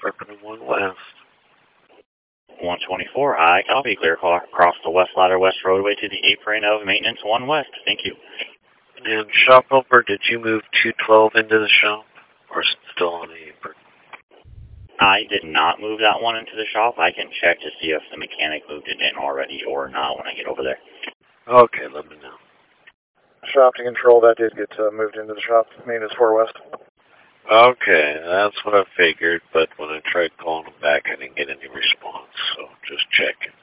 Reppin' 1 West. 124, I copy. Clear across the West Ladder West roadway to the apron of Maintenance 1 West. Thank you. And shop helper, did you move 212 into the shop? Or is it still on the apron? I did not move that one into the shop. I can check to see if the mechanic moved it in already or not when I get over there. Okay, let me know. Shop to control, that did get moved into the shop. Maintenance 4 West. Okay, that's what I figured, but when I tried calling them back, I didn't get any response, so just checking.